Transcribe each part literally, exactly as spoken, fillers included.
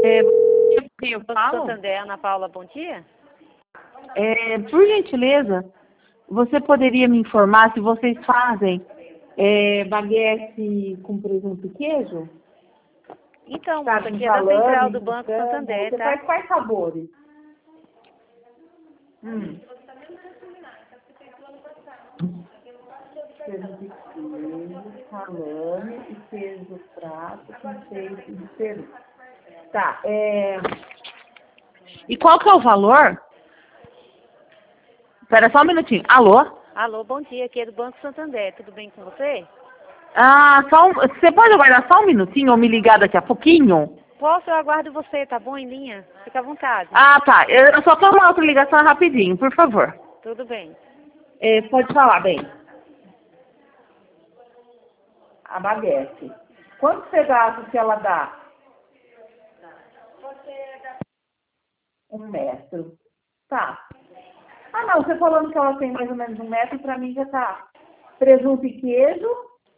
É, eu Banco falo? Santander, Ana Paula, bom dia. É, por gentileza, você poderia me informar se vocês fazem é, baguete com presunto e queijo? Então, Tá, moça, com aqui é da central salame, do com Banco frango. Santander, Você tá? faz quais sabores? Hum. Presunto e queijo, salame e queijo prato com peito de peru. Tá, é... E qual que é o valor? Espera só um minutinho. Alô? Alô, bom dia, aqui é do Banco Santander, tudo bem com você? Ah, só um... Você pode aguardar só um minutinho ou me ligar daqui a pouquinho? Posso, eu aguardo você, tá bom, em linha? Fica à vontade. Ah, tá. Eu só tomo uma outra ligação rapidinho, por favor. Tudo bem. É, pode falar, bem. A baguete. Quanto você gasta que ela dá? Um metro. Tá. Ah, não, você falando que ela tem mais ou menos um metro, pra mim já tá. Presunto e queijo.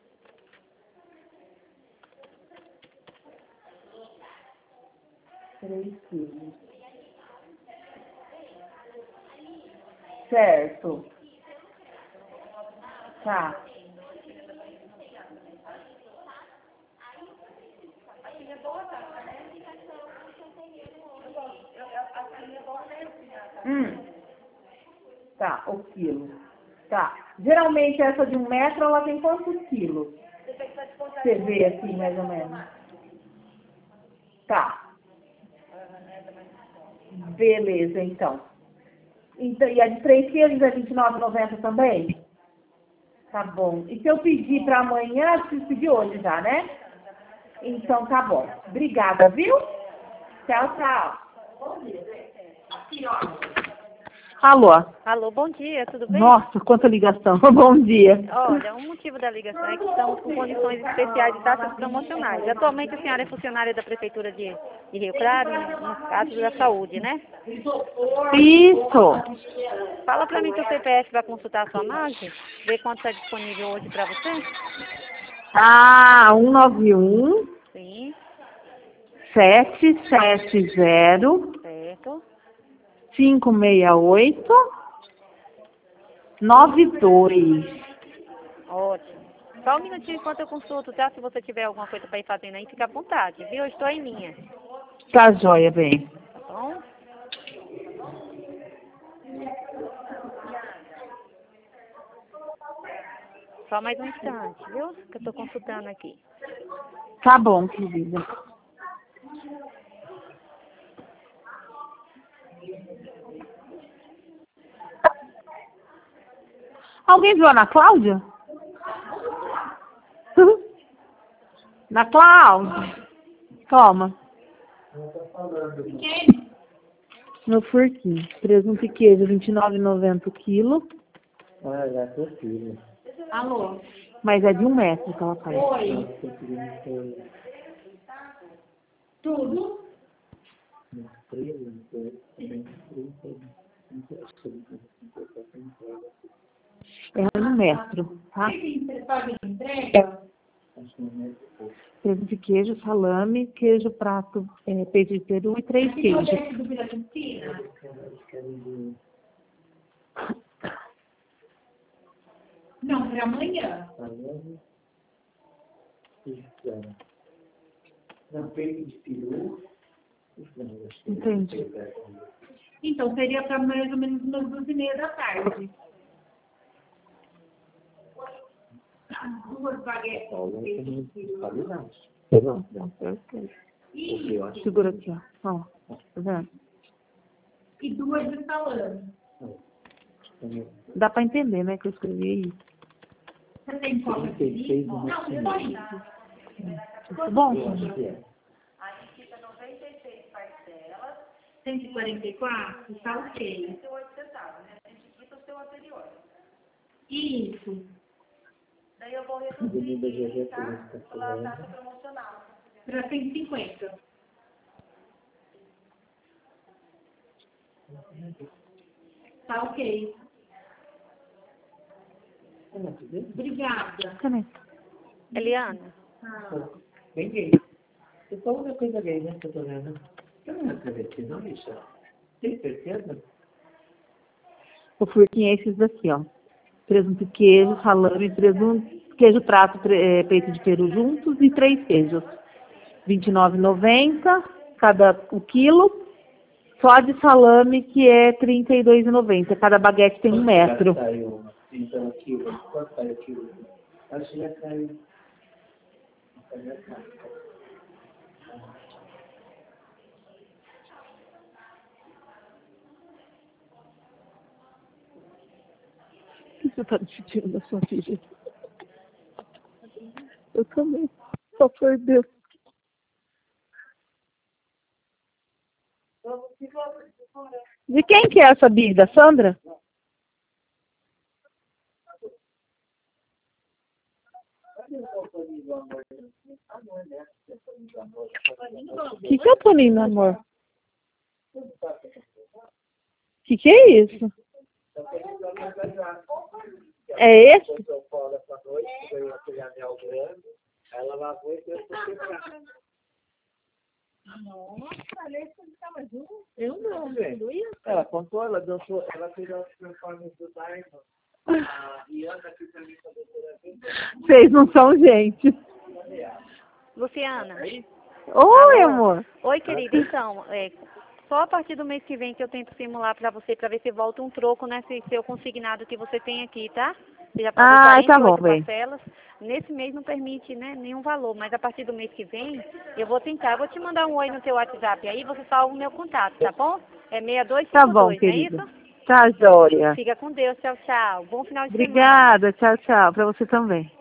Três quilos. Certo. Tá. Hum. Tá, o quilo. Tá. Geralmente essa de um metro, ela tem quantos quilos? Você vê assim, mais ou menos. Tá. Beleza, então. Então, e a de três quilos é vinte e nove reais e noventa centavos também? Tá bom. E se eu pedir para amanhã, eu preciso pedir hoje já, né? Então tá bom. Obrigada, viu? Tchau, tchau. Alô? Alô, bom dia, tudo bem? Nossa, quanta ligação. Bom dia. Olha, o motivo da ligação é que estamos com condições especiais de taxas promocionais. Atualmente a senhora é funcionária da Prefeitura de, de Rio Claro, no caso da saúde, né? Isso. Fala pra mim seu C P F para consultar a sua margem, ver quanto está disponível hoje para você. Ah, um nove um, Sim, sete sete zero, certo. cinco seis oito, nove dois. Ótimo. Só um minutinho enquanto eu consulto, tá? Se você tiver alguma coisa para ir fazendo aí, fica à vontade, viu? Eu estou em linha, Tá joia, bem. tá bom? Só mais um instante, viu? Que eu estou consultando aqui. Tá bom, querida. Alguém viu a Ana Cláudia? Na Cláudia. Toma. Meu furquinho. Presunto e queijo, vinte e nove reais e noventa centavos o quilo. Ah, já é possível. Alô? Mas é de um metro que ela faz. Oi. Tudo? É um metro, tá? Presunto de queijo, salame, queijo prato, é, peito de peru e três queijos. Não, para amanhã. Não, peito de peru. Entendi. Então, seria para mais ou menos umas duas e meia da tarde. Duas baguetes com peito de peru. E, Segura aqui, ó. Ó, tá vendo? e duas de salame. Dá pra entender, né, que eu escrevi isso. Você tem copa de vinho? Não, só isso. Muito bom? cento e quarenta e quatro? Tá ok. Isso. Daí eu vou reduzir, tá? Pela taxa promocional. Para cento e cinquenta. Tá ok. Obrigada. Caneta. Eliana, Ah. Bem, você só uma coisa gay, né, que eu tô vendo. Eu não ia travesti, não, bicha? Tem certeza? O furquinho é esses daqui, ó. Presunto e queijo, salame, presunto, queijo prato, pre- eh, peito de peru juntos e três queijos. vinte e nove reais e noventa centavos cada o quilo. Só de salame que é trinta e dois reais e noventa centavos. Cada baguete tem um metro. Já saiu, então, quilo. Quanto saiu o quilo? Acho que já saiu. Já saiu. O que você está decidindo da sua filha? Eu também. Só por Deus. De quem que é essa Bia? Da Sandra? O que, que é o Toninho do Amor? O que, que é isso? É esse? Ela lavou e deu pra quebrar. Eu não, velho. Ela contou, ela dançou, ela fez as performances do Diamond. A Iana, que também foi a terceira vez. Vocês não são gente. Luciana. Oi, amor. Oi, querida. Então, é, só a partir do mês que vem que eu tento simular pra você, pra ver se volta um troco nesse seu consignado que você tem aqui, tá? Você já pagou Ah, quarenta tá e bom, oito bem. parcelas. Nesse mês não permite, né, nenhum valor, mas a partir do mês que vem eu vou tentar. Eu vou te mandar um oi no teu WhatsApp aí, você salva o meu contato, tá bom? É seis dois Tá cinco bom, dois, não é querida. isso? Tá, joia. Fica com Deus. Tchau, tchau. Bom final de semana. Obrigada. Tchau, tchau. Pra você também.